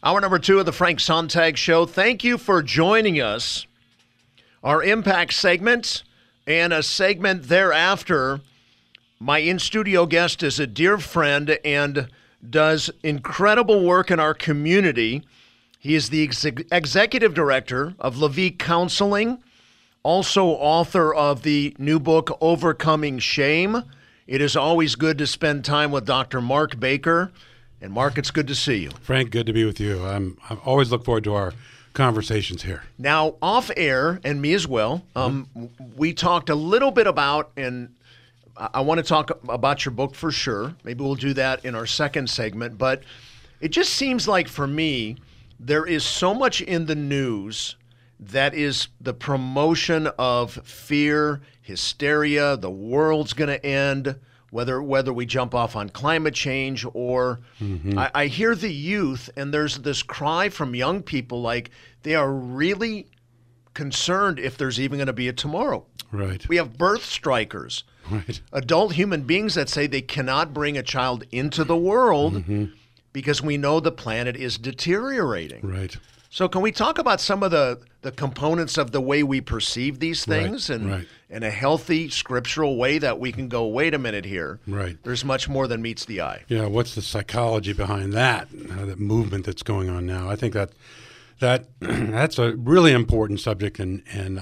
Hour number 2 of the Frank Sontag Show. Thank you for joining us. Our Impact segment and a segment thereafter. My in-studio guest is a dear friend and does incredible work in our community. He is the executive director of Levi Counseling, also author of the new book, Overcoming Shame. It is always good to spend time with Dr. Mark Baker. And Mark, it's good to see you. Frank, good to be with you. I always look forward to our conversations here. Now, off air, and me as well, we talked a little bit about, and I want to talk about your book for sure. Maybe we'll do that in our second segment. But it just seems like for me, there is so much in the news that is the promotion of fear, hysteria, the world's going to end, whether we jump off on climate change or I hear the youth, and there's this cry from young people like they are really concerned if there's even going to be a tomorrow. Right. We have birth strikers, right. Adult human beings that say they cannot bring a child into the world because we know the planet is deteriorating. Right. So can we talk about some of the components of the way we perceive these things and in a healthy scriptural way that we can go, wait a minute here. Right. There's much more than meets the eye. Yeah, what's the psychology behind that movement that's going on now? I think that's a really important subject, and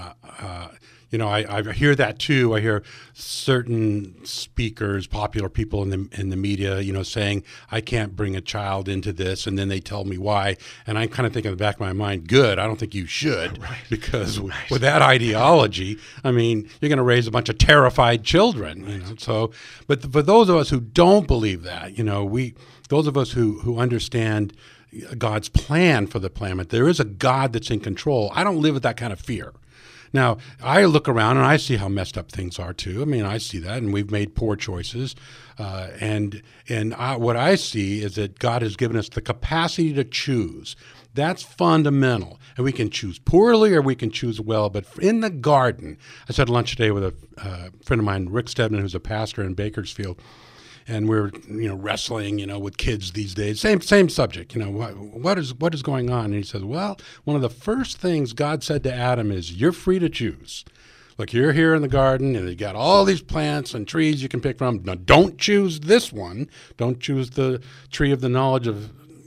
I hear that too. I hear certain speakers, popular people in the media, saying I can't bring a child into this, and then they tell me why. And I kind of think in the back of my mind, good. I don't think you should, because with that ideology, I mean, you're going to raise a bunch of terrified children. So, but for those of us who don't believe that, those of us who understand God's plan for the planet, there is a God that's in control. I don't live with that kind of fear. Now, I look around and I see how messed up things are too. I mean, I see that, and we've made poor choices. What I see is that God has given us the capacity to choose. That's fundamental. And we can choose poorly or we can choose well. But in the garden, I had lunch today with a friend of mine, Rick Stedman, who's a pastor in Bakersfield. And we're, wrestling, with kids these days. Same subject. What is going on? And he says, well, one of the first things God said to Adam is, you're free to choose. Look, you're here in the garden, and you got all these plants and trees you can pick from. Now, don't choose this one. Don't choose the tree of the knowledge of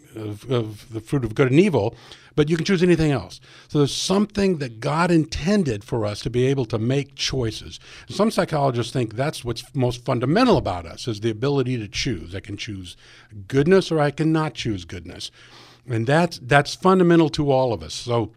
the fruit of good and evil. But you can choose anything else. So there's something that God intended for us to be able to make choices. Some psychologists think that's what's most fundamental about us, is the ability to choose. I can choose goodness or I cannot choose goodness. And that's fundamental to all of us. So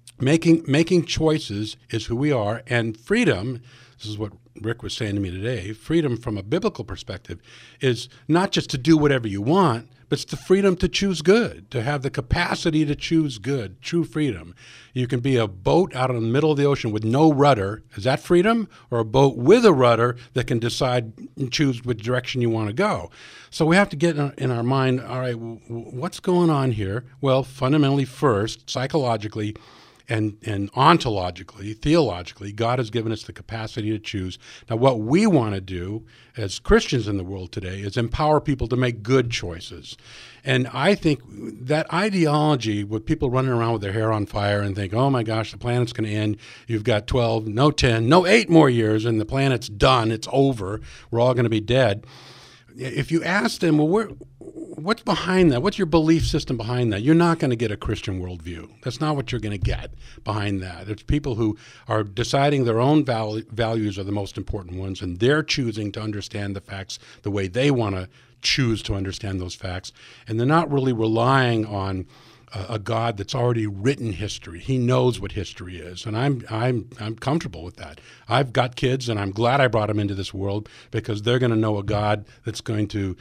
making choices is who we are. And freedom, this is what Rick was saying to me today, freedom from a biblical perspective is not just to do whatever you want, but it's the freedom to choose good, to have the capacity to choose good, true freedom. You can be a boat out in the middle of the ocean with no rudder. Is that freedom? Or a boat with a rudder that can decide and choose which direction you want to go? So we have to get in our mind, all right, what's going on here? Well, fundamentally first, psychologically, and ontologically, theologically, God has given us the capacity to choose. Now, what we want to do as Christians in the world today is empower people to make good choices. And I think that ideology with people running around with their hair on fire and think, oh my gosh, the planet's going to end. You've got 12, no 10, no 8 more years, and the planet's done. It's over. We're all going to be dead. If you ask them, well, what's behind that? What's your belief system behind that? You're not going to get a Christian worldview. That's not what you're going to get behind that. It's people who are deciding their own values are the most important ones, and they're choosing to understand the facts the way they want to choose to understand those facts. And they're not really relying on a God that's already written history. He knows what history is, and I'm comfortable with that. I've got kids, and I'm glad I brought them into this world because they're going to know a God that's going to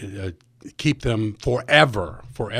keep them forever.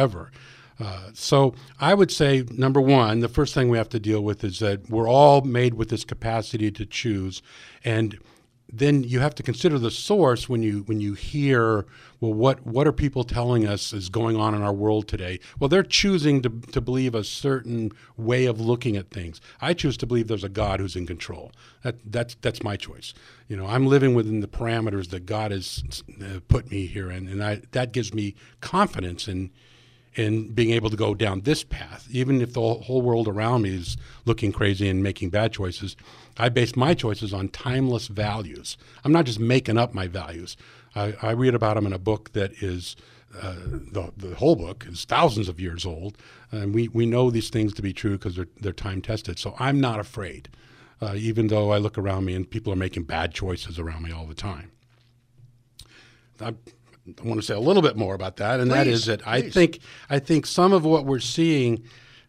So I would say, number one, the first thing we have to deal with is that we're all made with this capacity to choose, and then you have to consider the source when you hear, well, what are people telling us is going on in our world today? Well, they're choosing to believe a certain way of looking at things. I choose to believe there's a God who's in control. That's my choice. I'm living within the parameters that God has put me here in, and that gives me confidence in in being able to go down this path. Even if the whole world around me is looking crazy and making bad choices, I base my choices on timeless values. I'm not just making up my values. I read about them in a book that is, the whole book is thousands of years old, and we know these things to be true because they're time-tested. So I'm not afraid, even though I look around me and people are making bad choices around me all the time. I want to say a little bit more about that, and that is that I think some of what we're seeing,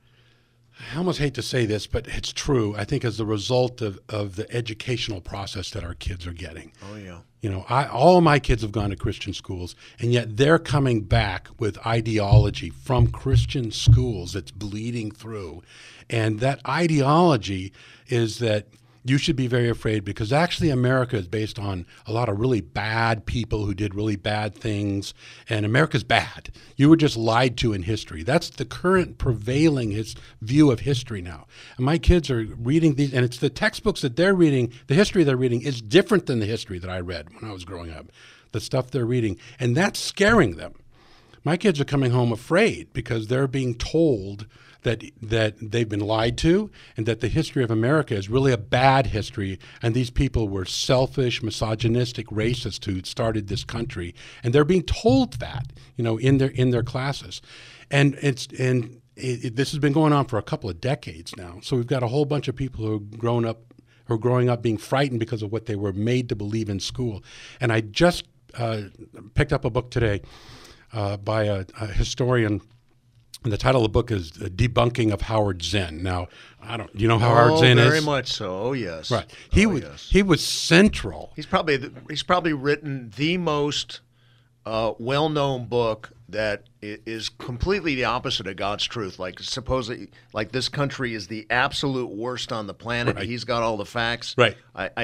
I almost hate to say this, but it's true, I think as a result of the educational process that our kids are getting. Oh, yeah. You know, all of my kids have gone to Christian schools, and yet they're coming back with ideology from Christian schools that's bleeding through. And that ideology is that you should be very afraid because actually America is based on a lot of really bad people who did really bad things, and America's bad. You were just lied to in history. That's the current prevailing view of history now. And my kids are reading these, and it's the textbooks that they're reading, the history they're reading is different than the history that I read when I was growing up, the stuff they're reading, and that's scaring them. My kids are coming home afraid because they're being told that they've been lied to and that the history of America is really a bad history, and these people were selfish, misogynistic racists who started this country, and they're being told that, you know, in their classes. And this has been going on for a couple of decades now. So we've got a whole bunch of people who are growing up being frightened because of what they were made to believe in school. And I just picked up a book today by a historian. And the title of the book is Debunking of Howard Zinn. Now, you know how Howard Zinn is? Very much so. Oh, yes. Right. He was central. He's probably written the most well-known book that is completely the opposite of God's truth. Like supposedly, like this country is the absolute worst on the planet. Right. He's got all the facts. Right.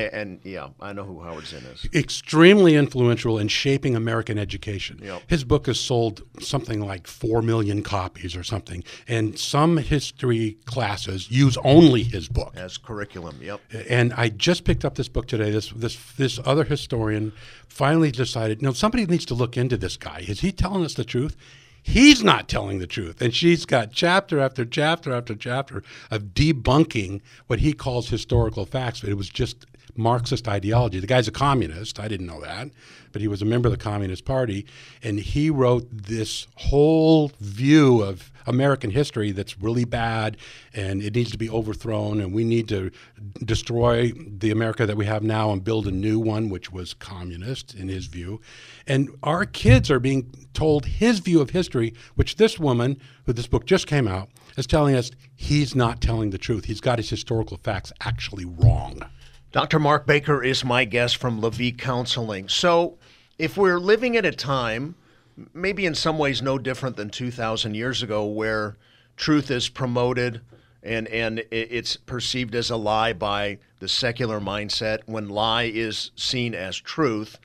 I know who Howard Zinn is. Extremely influential in shaping American education. Yep. His book has sold something like 4 million copies or something, and some history classes use only his book as curriculum. Yep. And I just picked up this book today. This other historian finally decided, no, somebody needs to look into this guy. Is he telling us the truth? He's not telling the truth. And she's got chapter after chapter after chapter of debunking what he calls historical facts. But it was just Marxist ideology. The guy's a communist. I didn't know that. But he was a member of the Communist Party. And he wrote this whole view of American history that's really bad, and it needs to be overthrown, and we need to destroy the America that we have now and build a new one, which was communist in his view. And our kids are being told his view of history, which this woman, who this book just came out, is telling us he's not telling the truth. He's got his historical facts actually wrong. Dr. Mark Baker is my guest from Levite Counseling. So if we're living at a time, maybe in some ways no different than 2,000 years ago, where truth is promoted and it's perceived as a lie by the secular mindset, when lie is seen as truth,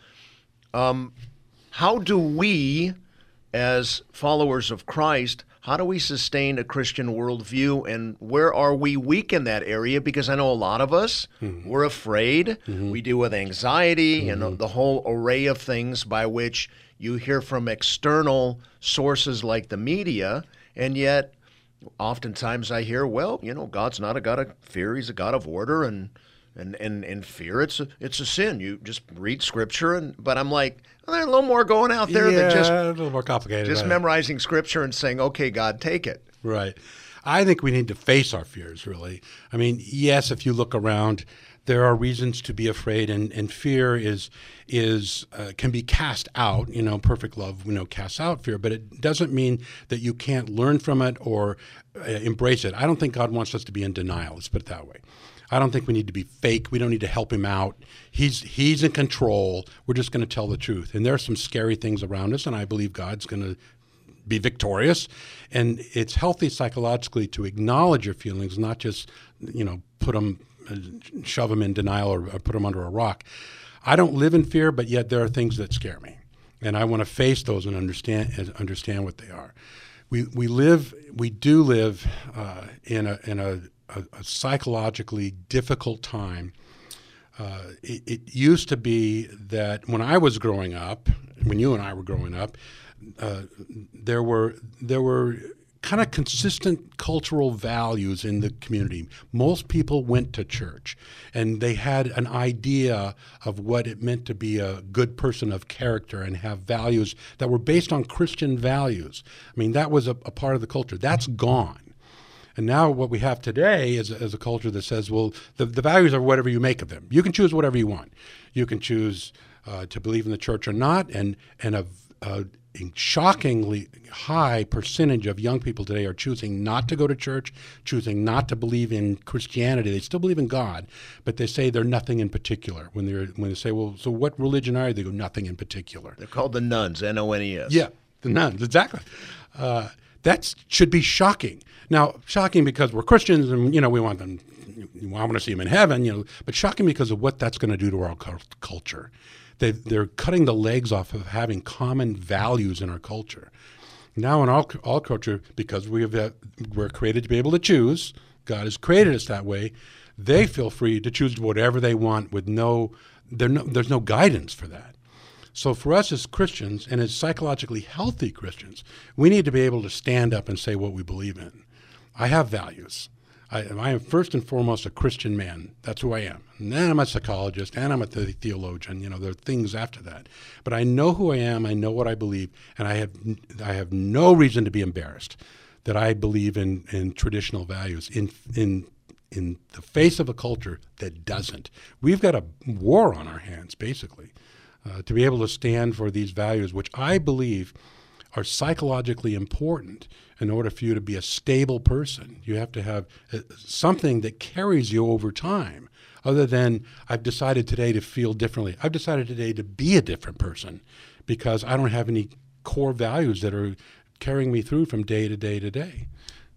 how do we, as followers of Christ, how do we sustain a Christian worldview, and where are we weak in that area? Because I know a lot of us, we're afraid. We deal with anxiety and the whole array of things by which you hear from external sources like the media, and yet oftentimes I hear, well, you know, God's not a God of fear, he's a God of order, and fear, it's a sin. You just read Scripture, but I'm like, well, there's a little more going out there than just a little more complicated. Just memorizing Scripture and saying, okay, God, take it. Right. I think we need to face our fears, really. I mean, yes, if you look around, there are reasons to be afraid, and fear can be cast out. You know, perfect love, casts out fear, but it doesn't mean that you can't learn from it or embrace it. I don't think God wants us to be in denial. Let's put it that way. I don't think we need to be fake. We don't need to help him out. He's in control. We're just going to tell the truth. And there are some scary things around us, and I believe God's going to be victorious. And it's healthy psychologically to acknowledge your feelings, not just, shove them in denial or put them under a rock. I don't live in fear, but yet there are things that scare me. And I want to face those and understand what they are. We do live in a psychologically difficult time. It used to be that when I was growing up, when you and I were growing up, there were kind of consistent cultural values in the community. Most people went to church, and they had an idea of what it meant to be a good person of character and have values that were based on Christian values. I mean, that was a part of the culture. That's gone. And now what we have today is a culture that says, well, the values are whatever you make of them. You can choose whatever you want. You can choose to believe in the church or not, and a shockingly high percentage of young people today are choosing not to go to church, choosing not to believe in Christianity. They still believe in God, but they say they're nothing in particular. When they say, well, so what religion are you? They go, nothing in particular. They're called the nuns, N-O-N-E-S. Yeah, the nuns, exactly. That should be shocking. Now, shocking because we're Christians and, we want them, I want to see them in heaven, but shocking because of what that's going to do to our culture. They're cutting the legs off of having common values in our culture. Now in all culture, because we're created to be able to choose, God has created us that way, they feel free to choose whatever they want with there's no guidance for that. So for us as Christians, and as psychologically healthy Christians, we need to be able to stand up and say what we believe in. I have values. I am first and foremost a Christian man. That's who I am. And then I'm a psychologist, and I'm a theologian. There are things after that. But I know who I am. I know what I believe, and I have no reason to be embarrassed that I believe in traditional values in the face of a culture that doesn't. We've got a war on our hands, basically, to be able to stand for these values, which I believe are psychologically important. In order for you to be a stable person, you have to have something that carries you over time, other than I've decided today to feel differently. I've decided today to be a different person because I don't have any core values that are carrying me through from day to day to day.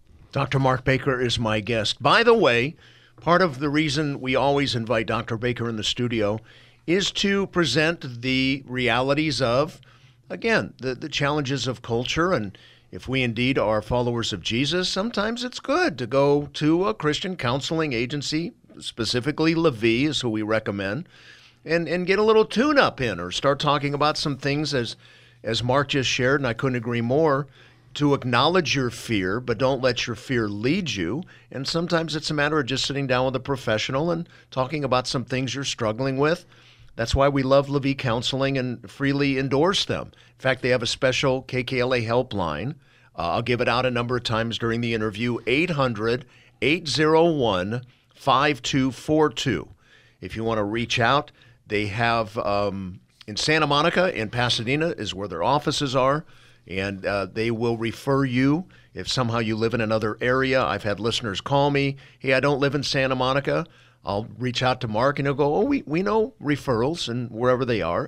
Dr. Mark Baker is my guest. By the way, part of the reason we always invite Dr. Baker in the studio is to present the realities of, again, the challenges of culture. And if we indeed are followers of Jesus, sometimes it's good to go to a Christian counseling agency, specifically LaVie is who we recommend, and get a little tune-up in or start talking about some things as Mark just shared, and I couldn't agree more, to acknowledge your fear, but don't let your fear lead you. And sometimes it's a matter of just sitting down with a professional and talking about some things you're struggling with. That's why we love LaVie Counseling and freely endorse them. In fact, they have a special KKLA helpline. I'll give it out a number of times during the interview, 800-801-5242. If you want to reach out, they have in Santa Monica, in Pasadena is where their offices are, and they will refer you if somehow you live in another area. I've had listeners call me, hey, I don't live in Santa Monica. I'll reach out to Mark, and he'll go, we know referrals and wherever they are.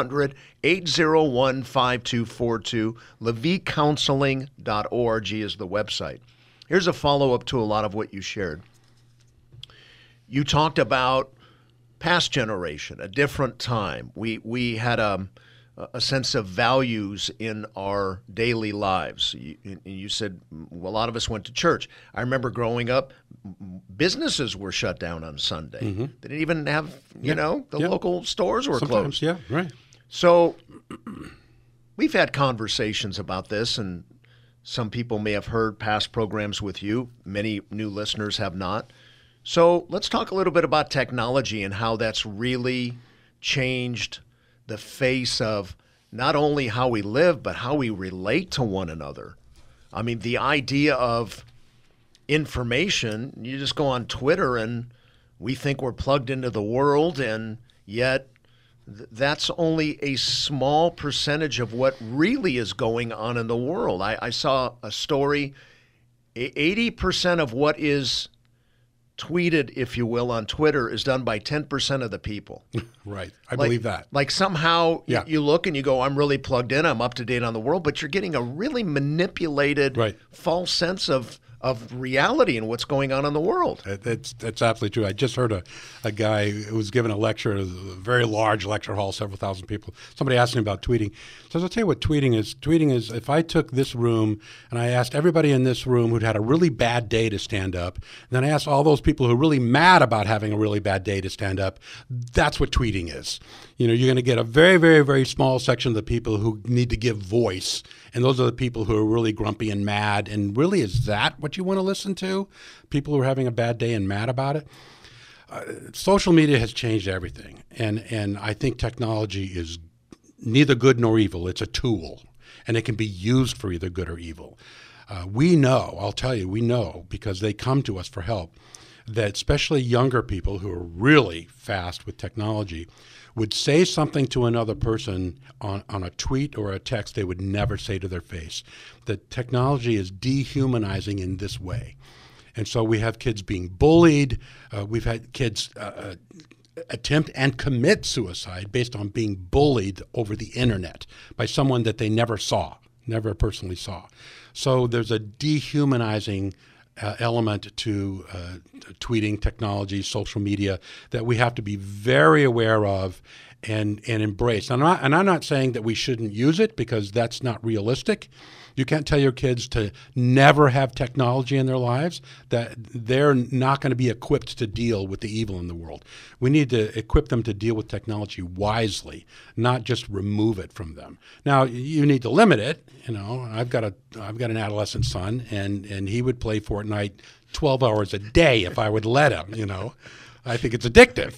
800-801-5242. LaVieCounseling.org is the website. Here's a follow-up to a lot of what you shared. You talked about past generation, a different time. We had a sense of values in our daily lives. You said a lot of us went to church. I remember growing up, businesses were shut down on Sunday. Mm-hmm. They didn't even have, local stores were Sometimes, closed. Yeah, right. So we've had conversations about this, and some people may have heard past programs with you. Many new listeners have not. So let's talk a little bit about technology and how that's really changed the face of not only how we live, but how we relate to one another. I mean, the idea of information, you just go on Twitter and we think we're plugged into the world, and yet that's only a small percentage of what really is going on in the world. I saw a story, 80% of what is tweeted, if you will, on Twitter is done by 10% of the people. Right. I believe that. Like somehow you look and you go, I'm really plugged in, I'm up to date on the world, but you're getting a really manipulated, false sense of of reality and what's going on in the world. That's absolutely true. I just heard a guy who was giving a lecture at a very large lecture hall, several thousand people. Somebody asked him about tweeting. He says, I'll tell you what tweeting is. Tweeting is if I took this room and I asked everybody in this room who'd had a really bad day to stand up, and then I asked all those people who are really mad about having a really bad day to stand up, that's what tweeting is. You're going to get a very, very, very small section of the people who need to give voice, and those are the people who are really grumpy and mad. And really, is that what you want to listen to? People who are having a bad day and mad about it? Social media has changed everything, and I think technology is neither good nor evil. It's a tool, and it can be used for either good or evil. We know, I'll tell you, we know, because they come to us for help, that especially younger people who are really fast with technology would say something to another person on a tweet or a text they would never say to their face. That technology is dehumanizing in this way. And so we have kids being bullied. We've had kids attempt and commit suicide based on being bullied over the internet by someone that they never personally saw. So there's a dehumanizing element to tweeting technology, social media, that we have to be very aware of and embrace. And I'm not saying that we shouldn't use it, because that's not realistic. You can't tell your kids to never have technology in their lives, that they're not going to be equipped to deal with the evil in the world. We need to equip them to deal with technology wisely, not just remove it from them. Now, you need to limit it. I've got an adolescent son, and he would play Fortnite 12 hours a day if I would let him. I think it's addictive.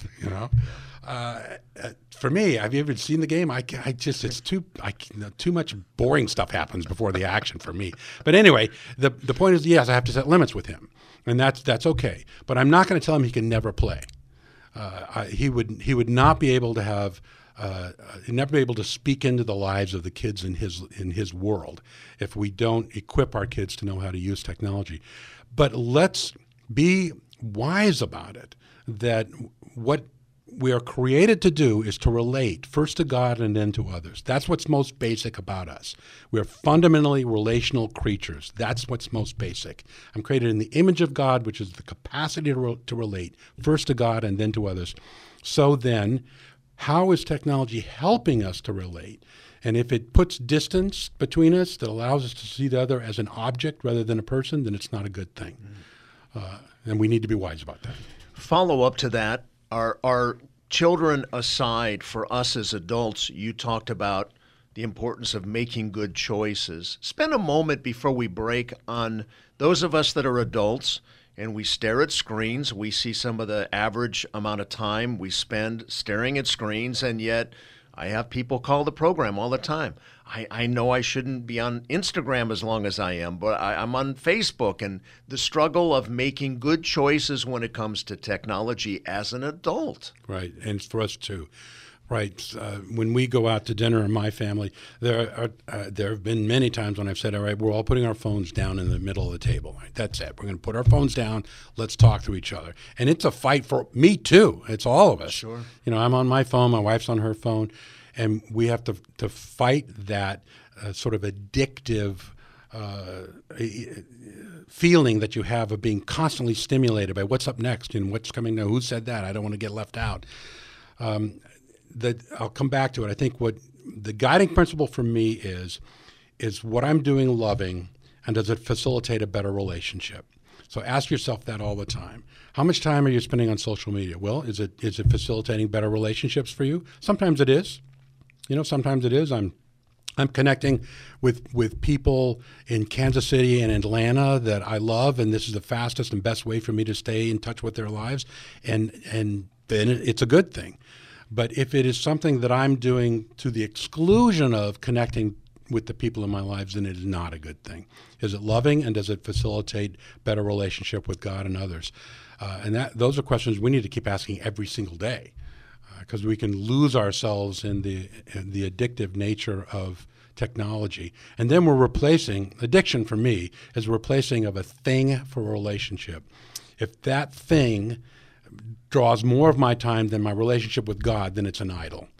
For me, have you ever seen the game? It's too much boring stuff happens before the action for me. But anyway, the point is, yes, I have to set limits with him, and that's okay. But I'm not going to tell him he can never play. He would not be able to have. He'd never be able to speak into the lives of the kids in his world if we don't equip our kids to know how to use technology. But let's be wise about it. That what we are created to do is to relate first to God and then to others. That's what's most basic about us. We're fundamentally relational creatures. That's what's most basic. I'm created in the image of God, which is the capacity to relate first to God and then to others. So then, how is technology helping us to relate? And if it puts distance between us that allows us to see the other as an object rather than a person, then it's not a good thing. And we need to be wise about that. Follow up to that. Our children aside, for us as adults, you talked about the importance of making good choices. Spend a moment before we break on those of us that are adults and we stare at screens. We see some of the average amount of time we spend staring at screens, and yet I have people call the program all the time. I know I shouldn't be on Instagram as long as I am, but I'm on Facebook, and the struggle of making good choices when it comes to technology as an adult. Right, and it's for us too. Right. When we go out to dinner in my family, there have been many times when I've said, all right, we're all putting our phones down in the middle of the table. Right? That's it. We're going to put our phones down. Let's talk to each other. And it's a fight for me too. It's all of us. Sure. I'm on my phone. My wife's on her phone. And we have to fight that sort of addictive feeling that you have of being constantly stimulated by what's up next and what's coming now. Who said that? I don't want to get left out. I'll come back to it. I think what the guiding principle for me is what I'm doing loving, and does it facilitate a better relationship? So ask yourself that all the time. How much time are you spending on social media? Well, is it facilitating better relationships for you? Sometimes it is. Sometimes it is. I'm connecting with people in Kansas City and Atlanta that I love, and this is the fastest and best way for me to stay in touch with their lives, and then it's a good thing. But if it is something that I'm doing to the exclusion of connecting with the people in my lives, then it is not a good thing. Is it loving, and does it facilitate better relationship with God and others? And those are questions we need to keep asking every single day, because we can lose ourselves in the addictive nature of technology. And then we're replacing, addiction for me is replacing of a thing for a relationship. If that thing draws more of my time than my relationship with God, then it's an idol.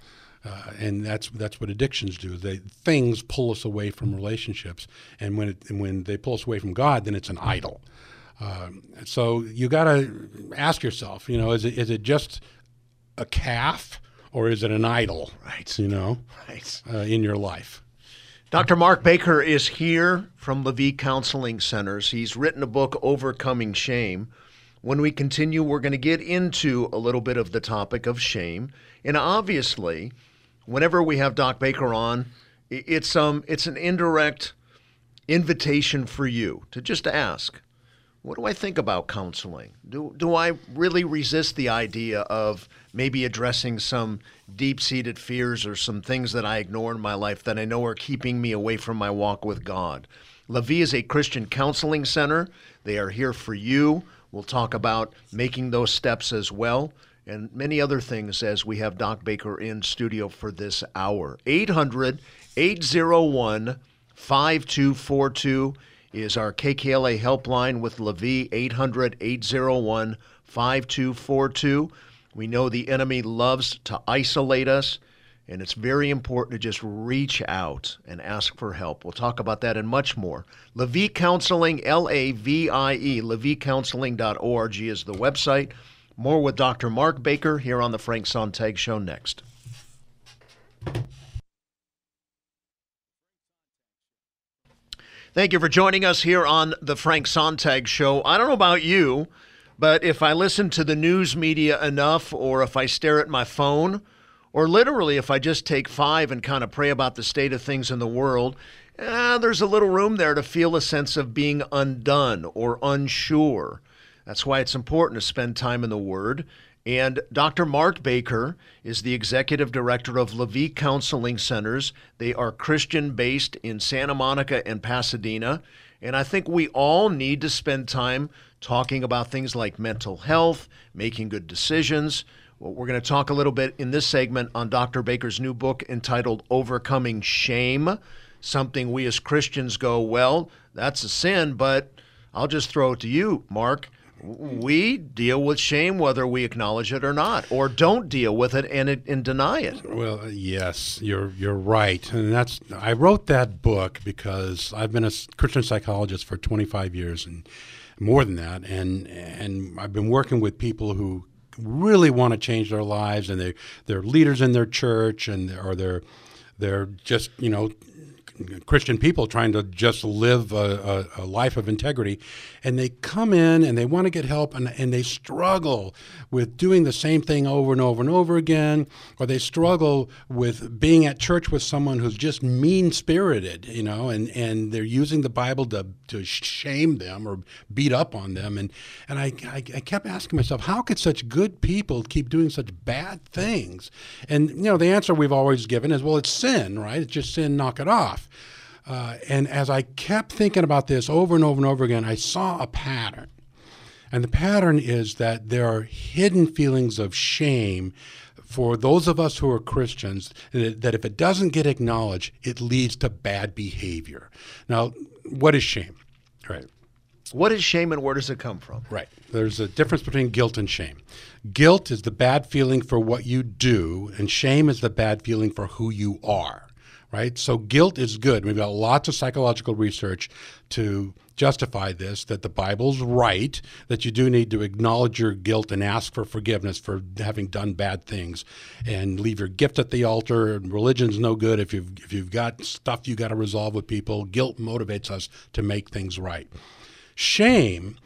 And that's what addictions do. Things pull us away from relationships, and when they pull us away from God, then it's an idol. So you got to ask yourself, is it just a calf, or is it an idol? Right. Right. In your life. Dr. Mark Baker is here from LaVie Counseling Centers. He's written a book, Overcoming Shame. When we continue, we're going to get into a little bit of the topic of shame. And obviously, whenever we have Doc Baker on, it's an indirect invitation for you to just ask, what do I think about counseling? Do I really resist the idea of maybe addressing some deep-seated fears or some things that I ignore in my life that I know are keeping me away from my walk with God? LaVie is a Christian counseling center. They are here for you. We'll talk about making those steps as well, and many other things as we have Doc Baker in studio for this hour. 800-801-5242 is our KKLA helpline with LaVie, 800-801-5242. We know the enemy loves to isolate us, and it's very important to just reach out and ask for help. We'll talk about that and much more. LaVie Counseling, L-A-V-I-E, LaVieCounseling.org is the website. More with Dr. Mark Baker here on the Frank Sontag Show next. Thank you for joining us here on the Frank Sontag Show. I don't know about you, but if I listen to the news media enough, or if I stare at my phone, or literally if I just take 5 and kind of pray about the state of things in the world, there's a little room there to feel a sense of being undone or unsure. That's why it's important to spend time in the Word. And Dr. Mark Baker is the executive director of LaVie Counseling Centers. They are Christian-based in Santa Monica and Pasadena. And I think we all need to spend time talking about things like mental health, making good decisions. Well, we're going to talk a little bit in this segment on Dr. Baker's new book entitled Overcoming Shame, something we as Christians go, well, that's a sin, but I'll just throw it to you, Mark. We deal with shame whether we acknowledge it or not, or don't deal with it and deny it. Well, yes, you're right, and I wrote that book because I've been a Christian psychologist for 25 years and more than that, and I've been working with people who really want to change their lives, and they're leaders in their church, or they're just Christian people trying to just live a life of integrity, and they come in and they want to get help, and they struggle with doing the same thing over and over and over again, or they struggle with being at church with someone who's just mean-spirited, and they're using the Bible to shame them or beat up on them, and I kept asking myself, how could such good people keep doing such bad things? And the answer we've always given is, well, it's sin, right? It's just sin, knock it off. And as I kept thinking about this over and over and over again, I saw a pattern. And the pattern is that there are hidden feelings of shame for those of us who are Christians, that if it doesn't get acknowledged, it leads to bad behavior. Now, what is shame? Right. What is shame, and where does it come from? Right. There's a difference between guilt and shame. Guilt is the bad feeling for what you do, and shame is the bad feeling for who you are. Right? So guilt is good. We've got lots of psychological research to justify this, that the Bible's right, that you do need to acknowledge your guilt and ask for forgiveness for having done bad things, and leave your gift at the altar. Religion's no good if you've got stuff you got to resolve with people. Guilt motivates us to make things right. Shame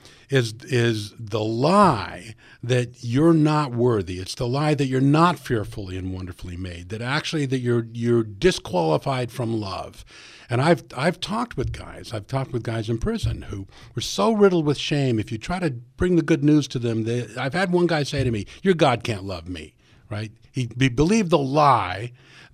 is the lie that you're not worthy. It's the lie that you're not fearfully and wonderfully made, that actually that you're disqualified from love. And I've talked with guys in prison who were so riddled with shame. If you try to bring the good news to them, I've had one guy say to me, "Your God can't love me," right? He believed the lie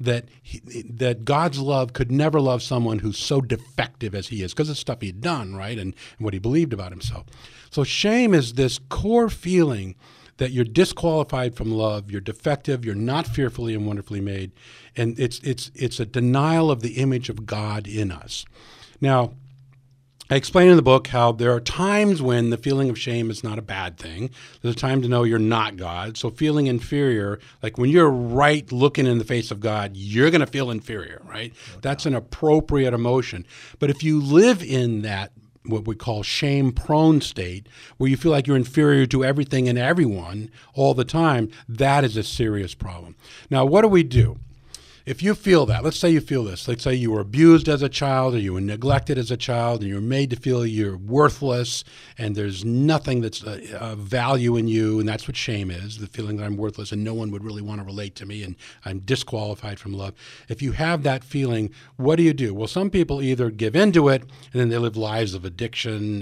that God's love could never love someone who's so defective as he is, because of stuff he'd done, right, and what he believed about himself. So shame is this core feeling that you're disqualified from love, you're defective, you're not fearfully and wonderfully made, and it's a denial of the image of God in us. Now, I explain in the book how there are times when the feeling of shame is not a bad thing. There's a time to know you're not God. So feeling inferior, like when you're right looking in the face of God, you're going to feel inferior, right? Okay. That's an appropriate emotion. But if you live in that what we call shame-prone state, where you feel like you're inferior to everything and everyone all the time, that is a serious problem. Now, what do we do? If you feel that, let's say you feel this. Let's say you were abused as a child or you were neglected as a child and you're made to feel you're worthless and there's nothing that's of value in you, and that's what shame is, the feeling that I'm worthless and no one would really want to relate to me and I'm disqualified from love. If you have that feeling, what do? Well, some people either give into it and then they live lives of addiction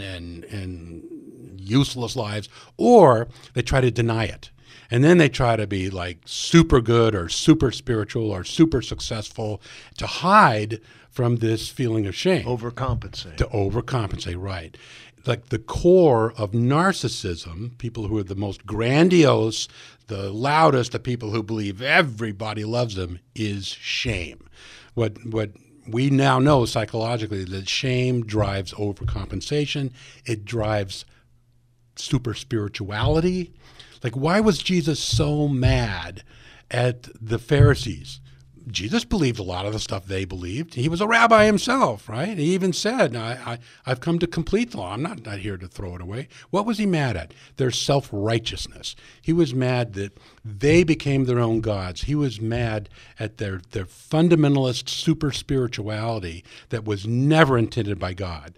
and useless lives, or they try to deny it. And then they try to be like super good or super spiritual or super successful to hide from this feeling of shame. Overcompensate. To overcompensate, right. Like the core of narcissism, people who are the most grandiose, the loudest, the people who believe everybody loves them, is shame. What we now know psychologically, that shame drives overcompensation. It drives super spirituality. Like, why was Jesus so mad at the Pharisees? Jesus believed a lot of the stuff they believed. He was a rabbi himself, right? He even said, I've come to complete the law. I'm not here to throw it away. What was he mad at? Their self-righteousness. He was mad that they became their own gods. He was mad at their fundamentalist super spirituality that was never intended by God.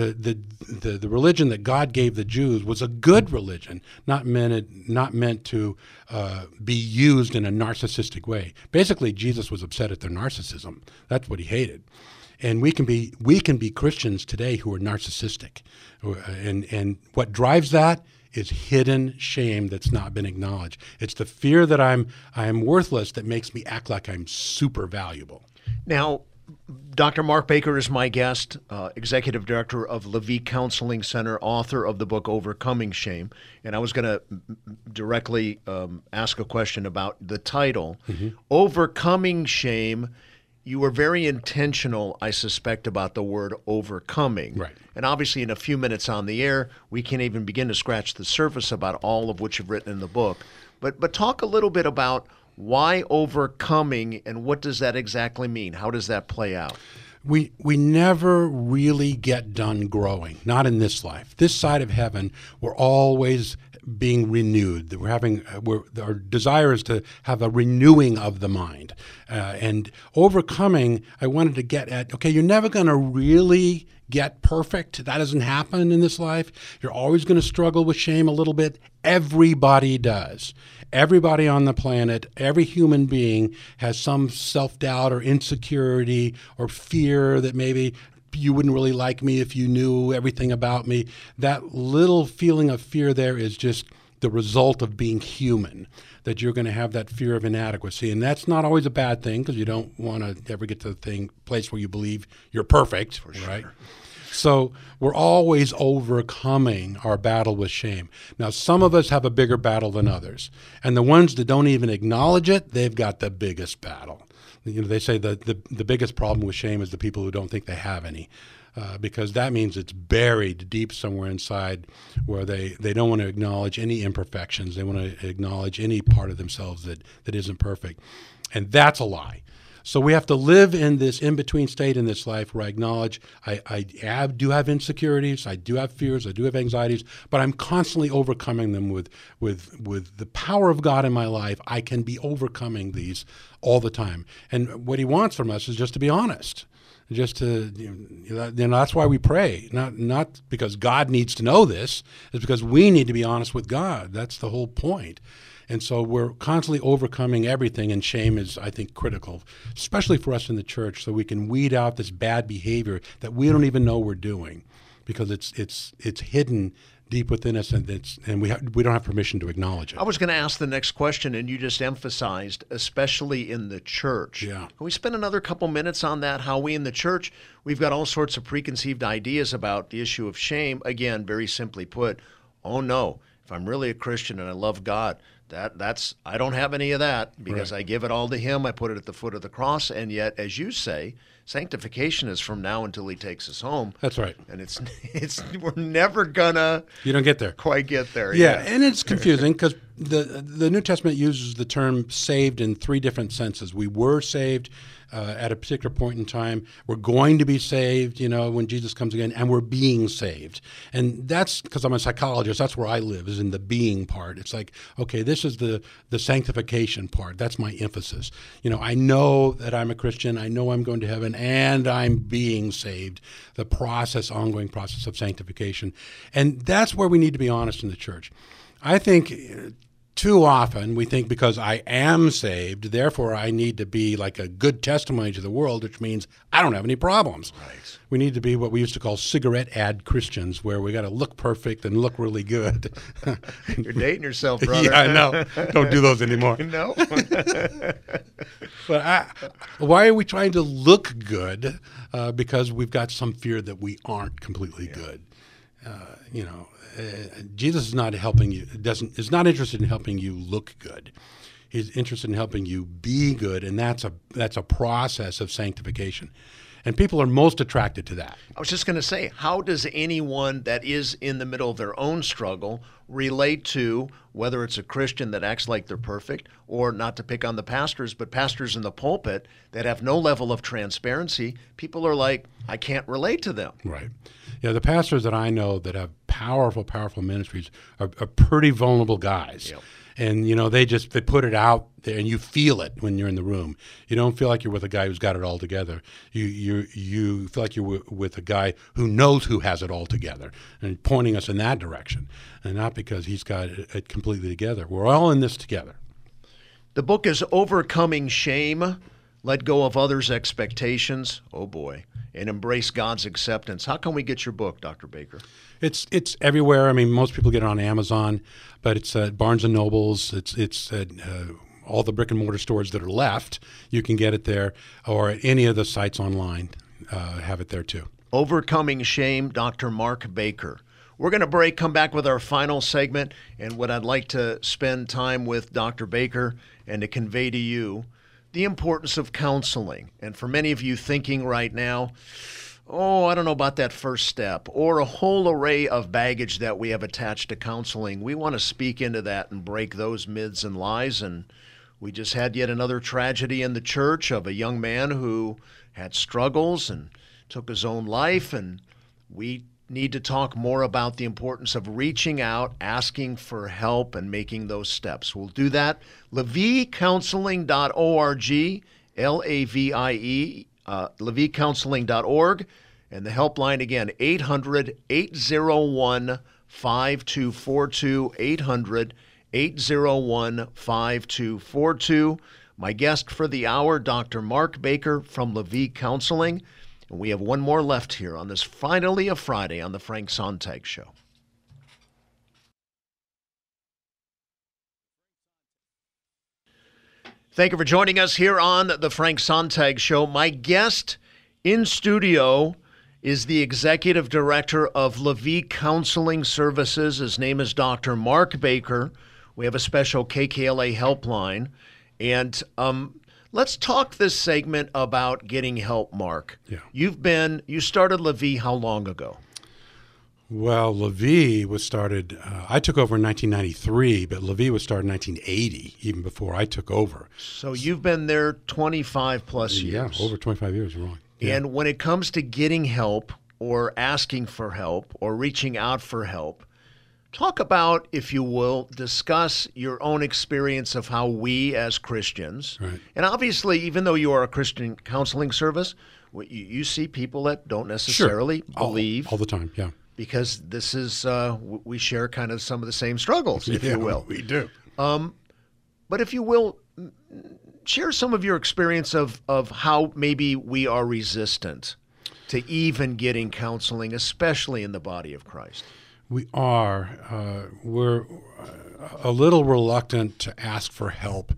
The religion that God gave the Jews was a good religion, not meant to be used in a narcissistic way. Basically, Jesus was upset at their narcissism. That's what he hated. And we can be Christians today who are narcissistic. And what drives that is hidden shame that's not been acknowledged. It's the fear that I am worthless that makes me act like I'm super valuable. Now, Dr. Mark Baker is my guest, Executive Director of Levite Counseling Center, author of the book Overcoming Shame. And I was going to directly ask a question about the title. Mm-hmm. Overcoming Shame. You were very intentional, I suspect, about the word overcoming. Right. And obviously, in a few minutes on the air, we can't even begin to scratch the surface about all of what you've written in the book. But talk a little bit about why overcoming, and what does that exactly mean? How does that play out? We never really get done growing, not in this life. This side of heaven, we're always being renewed. Our desire is to have a renewing of the mind. And overcoming, I wanted to get at, okay, you're never going to really get perfect. That doesn't happen in this life. You're always going to struggle with shame a little bit. Everybody does. Everybody on the planet, every human being has some self-doubt or insecurity or fear that maybe you wouldn't really like me if you knew everything about me. That little feeling of fear there is just the result of being human, that you're going to have that fear of inadequacy. And that's not always a bad thing, because you don't want to ever get to the place where you believe you're perfect, right? Sure. So we're always overcoming our battle with shame. Now, some of us have a bigger battle than others. And the ones that don't even acknowledge it, they've got the biggest battle. You know, they say that the biggest problem with shame is the people who don't think they have any, because that means it's buried deep somewhere inside where they don't want to acknowledge any imperfections. They want to acknowledge any part of themselves that isn't perfect. And that's a lie. So we have to live in this in-between state in this life where I acknowledge I do have insecurities, I do have fears, I do have anxieties, but I'm constantly overcoming them with the power of God in my life. I can be overcoming these all the time. And what he wants from us is just to be honest. Just to, that's why we pray. Not because God needs to know this. It's because we need to be honest with God. That's the whole point. And so we're constantly overcoming everything, and shame is, I think, critical, especially for us in the church, so we can weed out this bad behavior that we don't even know we're doing, because it's hidden deep within us, and we don't have permission to acknowledge it. I was going to ask the next question, and you just emphasized, especially in the church. Yeah. Can we spend another couple minutes on that? How we in the church, we've got all sorts of preconceived ideas about the issue of shame. Again, very simply put, oh no, if I'm really a Christian and I love God, that's I don't have any of that because I give it all to him. I put it at the foot of the cross, and yet, as you say, sanctification is from now until he takes us home. That's right. And it's we're never gonna You don't get there. quite get there. Yeah, and it's confusing because the New Testament uses the term saved in three different senses. We were saved at a particular point in time. We're going to be saved, when Jesus comes again, and we're being saved. And that's because I'm a psychologist. That's where I live, is in the being part. It's like, okay, this is the sanctification part. That's my emphasis. I know that I'm a Christian. I know I'm going to heaven, and I'm being saved. The ongoing process of sanctification. And that's where we need to be honest in the church. I think too often we think because I am saved, therefore I need to be like a good testimony to the world, which means I don't have any problems. Right. We need to be what we used to call cigarette ad Christians, where we got to look perfect and look really good. You're dating yourself, brother. Yeah, I know. Don't do those anymore. No. But why are we trying to look good? Because we've got some fear that we aren't completely good. Jesus is not helping you. Is not interested in helping you look good. He's interested in helping you be good, and that's a process of sanctification. And people are most attracted to that. I was just going to say, how does anyone that is in the middle of their own struggle relate to whether it's a Christian that acts like they're perfect, or not to pick on the pastors, but pastors in the pulpit that have no level of transparency? People are like, I can't relate to them. Right. Yeah, the pastors that I know that have powerful, powerful ministries are pretty vulnerable guys. Yep. And, they put it out there, and you feel it when you're in the room. You don't feel like you're with a guy who's got it all together. You feel like you're with a guy who knows who has it all together and pointing us in that direction, and not because he's got it completely together. We're all in this together. The book is Overcoming Shame, Let Go of Others' Expectations, oh boy, and Embrace God's Acceptance. How can we get your book, Dr. Baker? It's everywhere. I mean, most people get it on Amazon, but it's at Barnes and Nobles. It's at all the brick and mortar stores that are left. You can get it there, or at any of the sites online. Have it there too. Overcoming Shame, Dr. Mark Baker. We're going to break, come back with our final segment, and what I'd like to spend time with Dr. Baker and to convey to you the importance of counseling. And for many of you thinking right now, I don't know about that first step, or a whole array of baggage that we have attached to counseling. We want to speak into that and break those myths and lies. And we just had yet another tragedy in the church of a young man who had struggles and took his own life. And we need to talk more about the importance of reaching out, asking for help, and making those steps. We'll do that. LeVieCounseling.org, L-A-V-I-E, LeVieCounseling.org, and the helpline again, 800-801-5242, 800-801-5242. My guest for the hour, Dr. Mark Baker from LeVie Counseling. And we have one more left here on this finally a Friday on the Frank Sontag Show. Thank you for joining us here on the Frank Sontag Show. My guest in studio is the executive director of LeVie Counseling Services. His name is Dr. Mark Baker. We have a special KKLA helpline. And let's talk this segment about getting help, Mark. Yeah. You started LeVie how long ago? Well, LeVie was started, I took over in 1993, but LeVie was started in 1980, even before I took over. So you've been there 25 plus years. Yeah, over 25 years, you're wrong. Yeah. And when it comes to getting help or asking for help or reaching out for help, talk about, if you will, discuss your own experience of how we as Christians, right. And obviously, even though you are a Christian counseling service, you see people that don't necessarily believe. All the time, yeah. Because this is, we share kind of some of the same struggles, if you will. We do. But if you will, share some of your experience of how maybe we are resistant to even getting counseling, especially in the body of Christ. We are. We're a little reluctant to ask for help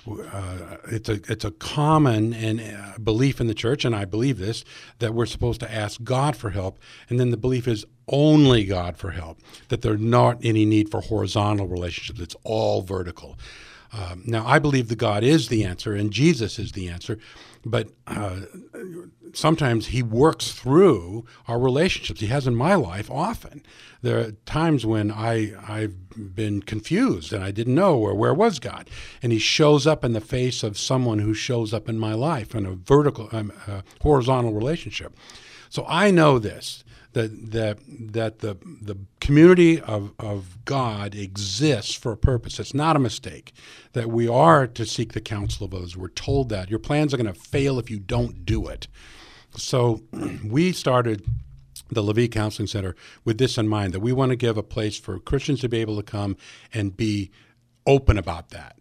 it's a common and belief in the church, and I believe this, that we're supposed to ask God for help, and then the belief is only God for help, that there's not any need for horizontal relationships. It's all vertical. Now, I believe that God is the answer and Jesus is the answer, but sometimes he works through our relationships. He has in my life often. There are times when I've been confused and I didn't know where was God. And he shows up in the face of someone who shows up in my life in a horizontal relationship. So I know this, that the community of God exists for a purpose. It's not a mistake, that we are to seek the counsel of others. We're told that. Your plans are going to fail if you don't do it. So we started the LaVie Counseling Center with this in mind, that we want to give a place for Christians to be able to come and be open about that.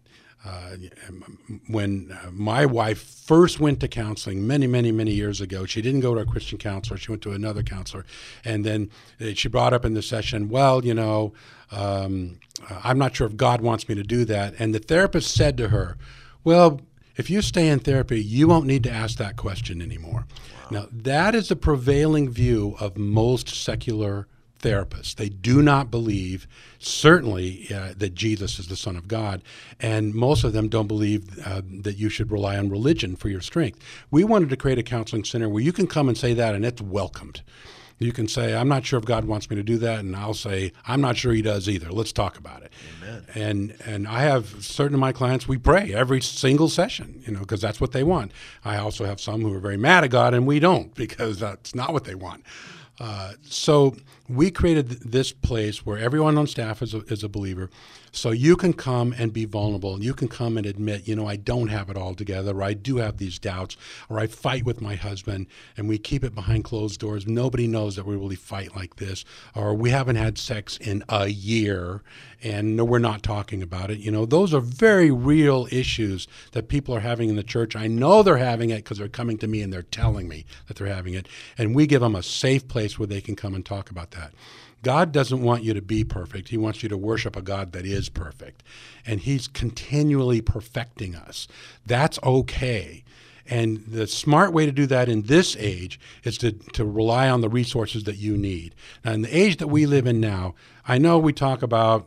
When my wife first went to counseling many years ago, she didn't go to a Christian counselor. She went to another counselor. And then she brought up in the session, well, I'm not sure if God wants me to do that. And the therapist said to her, well, if you stay in therapy, you won't need to ask that question anymore. Wow. Now, that is the prevailing view of most secular therapists. They do not believe, certainly, that Jesus is the Son of God, and most of them don't believe that you should rely on religion for your strength. We wanted to create a counseling center where you can come and say that, and it's welcomed. You can say, I'm not sure if God wants me to do that, and I'll say, I'm not sure he does either. Let's talk about it. Amen. And I have certain of my clients, we pray every single session, because that's what they want. I also have some who are very mad at God, and we don't, because that's not what they want. So we created this place where everyone on staff is a believer, so you can come and be vulnerable. You can come and admit, I don't have it all together, or I do have these doubts, or I fight with my husband, and we keep it behind closed doors. Nobody knows that we really fight like this, or we haven't had sex in a year, and we're not talking about it. Those are very real issues that people are having in the church. I know they're having it because they're coming to me and they're telling me that they're having it, and we give them a safe place where they can come and talk about that. God doesn't want you to be perfect. He wants you to worship a God that is perfect. And he's continually perfecting us. That's okay. And the smart way to do that in this age is to rely on the resources that you need. Now, in the age that we live in now, I know we talk about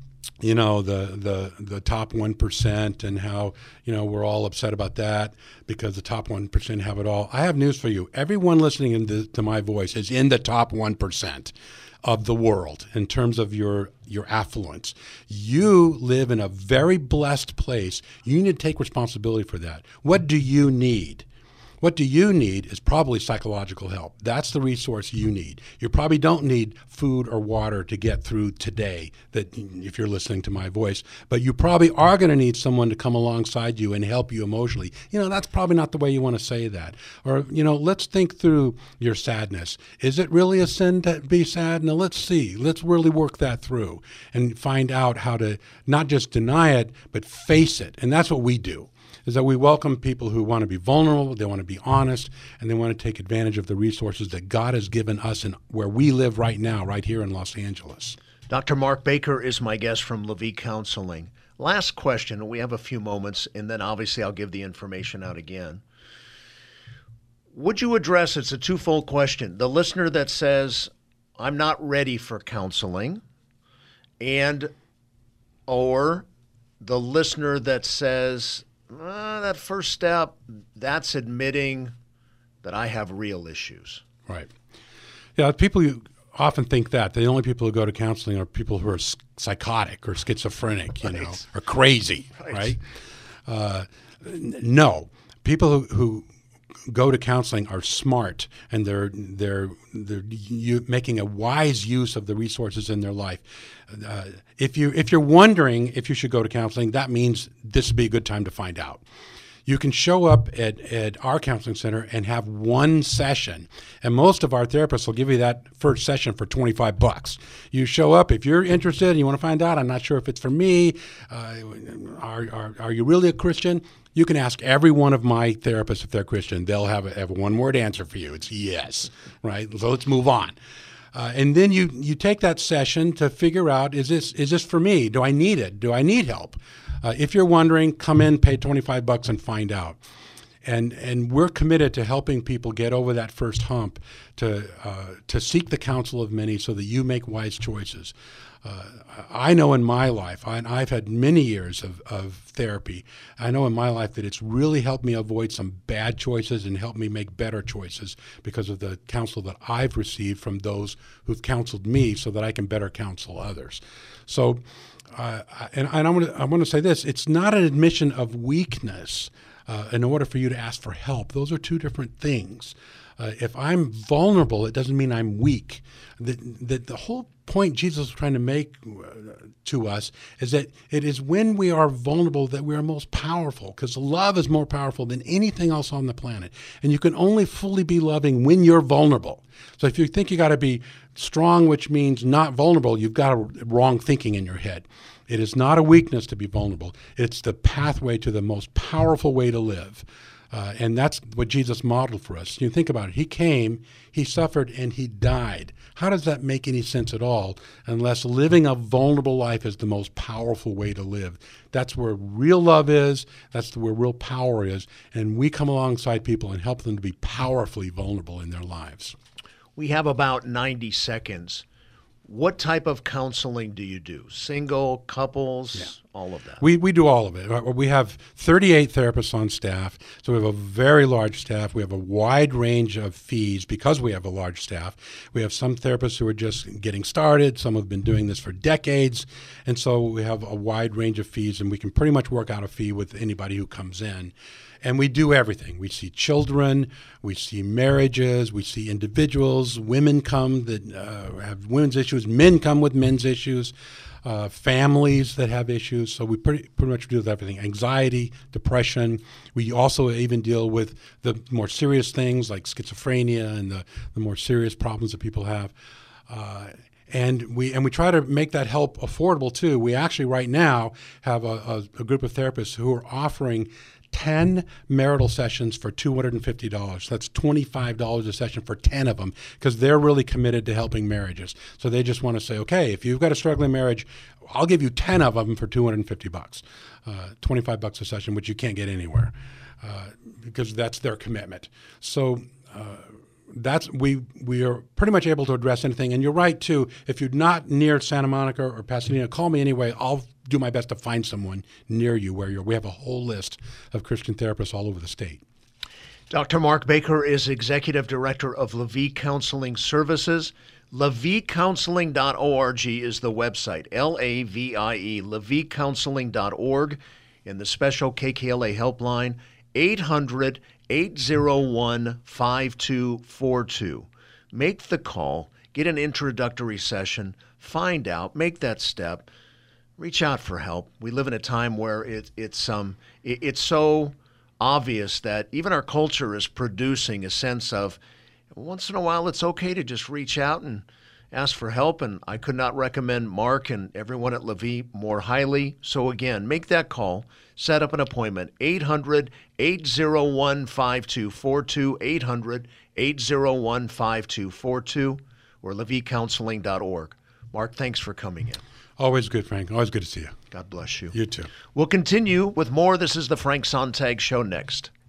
the top 1% and how, we're all upset about that because the top 1% have it all. I have news for you. Everyone listening to my voice is in the top 1% of the world in terms of your affluence. You live in a very blessed place. You need to take responsibility for that. What do you need? What do you need is probably psychological help. That's the resource you need. You probably don't need food or water to get through today, that if you're listening to my voice, but you probably are going to need someone to come alongside you and help you emotionally. That's probably not the way you want to say that. Or, let's think through your sadness. Is it really a sin to be sad? Now, let's see. Let's really work that through and find out how to not just deny it, but face it. And that's what we do. Is that we welcome people who want to be vulnerable, they want to be honest, and they want to take advantage of the resources that God has given us and where we live right now, right here in Los Angeles. Dr. Mark Baker is my guest from LaVie Counseling. Last question, we have a few moments, and then obviously I'll give the information out again. Would you address, it's a twofold question, the listener that says, I'm not ready for counseling, or the listener that says, that first step, that's admitting that I have real issues. Right. Yeah, people often think that the only people who go to counseling are people who are psychotic or schizophrenic, or crazy, right? No. People who go to counseling are smart, and they're making a wise use of the resources in their life. If you're wondering if you should go to counseling, that means this would be a good time to find out. You can show up at our counseling center and have one session, and most of our therapists will give you that first session for $25. You show up if you're interested and you want to find out. I'm not sure if it's for me. Are you really a Christian? You can ask every one of my therapists if they're Christian. They'll have a one-word answer for you. It's yes, right? So let's move on. And then you take that session to figure out, is this for me? Do I need it? Do I need help? If you're wondering, come in, pay $25 and find out. And we're committed to helping people get over that first hump, to seek the counsel of many so that you make wise choices. I know in my life, and I've had many years of therapy, I know in my life that it's really helped me avoid some bad choices and helped me make better choices because of the counsel that I've received from those who've counseled me so that I can better counsel others. So, and I want to say this, it's not an admission of weakness in order for you to ask for help. Those are two different things. If I'm vulnerable, it doesn't mean I'm weak. The whole point Jesus is trying to make to us is that it is when we are vulnerable that we are most powerful, because love is more powerful than anything else on the planet. And you can only fully be loving when you're vulnerable. So if you think you got to be strong, which means not vulnerable, you've got a wrong thinking in your head. It is not a weakness to be vulnerable. It's the pathway to the most powerful way to live. And that's what Jesus modeled for us. You think about it. He came, he suffered, and he died. How does that make any sense at all unless living a vulnerable life is the most powerful way to live? That's where real love is. That's where real power is. And we come alongside people and help them to be powerfully vulnerable in their lives. We have about 90 seconds. What type of counseling do you do? Single, couples, all of that? We do all of it. We have 38 therapists on staff, so we have a very large staff. We have a wide range of fees because we have a large staff. We have some therapists who are just getting started. Some have been doing this for decades, and so we have a wide range of fees, and we can pretty much work out a fee with anybody who comes in. And we do everything. We see children, we see marriages, we see individuals, women come that have women's issues, men come with men's issues, families that have issues. So we pretty much deal with everything. Anxiety, depression. We also even deal with the more serious things like schizophrenia and the more serious problems that people have. And we try to make that help affordable too. We actually right now have a group of therapists who are offering 10 marital sessions for $250. That's $25 a session for 10 of them because they're really committed to helping marriages. So they just want to say, okay, if you've got a struggling marriage, I'll give you 10 of them for $250, $25 a session, which you can't get anywhere because that's their commitment. So we are pretty much able to address anything. And you're right, too. If you're not near Santa Monica or Pasadena, call me anyway. I'll do my best to find someone near you where we have a whole list of Christian therapists all over the state. Dr. Mark Baker is Executive Director of LaVie Counseling Services. LaVieCounseling.org is the website, L-A-V-I-E, LaVieCounseling.org, and the special KKLA helpline, 800-801-5242. Make the call, get an introductory session, find out, make that step. Reach out for help. We live in a time where it's so obvious that even our culture is producing a sense of once in a while it's okay to just reach out and ask for help. And I could not recommend Mark and everyone at LaVie more highly. So again, make that call. Set up an appointment. 800-801-5242. 800-801-5242 or LaVieCounseling.org. Mark, thanks for coming in. Always good, Frank. Always good to see you. God bless you. You too. We'll continue with more. This is the Frank Sontag Show next.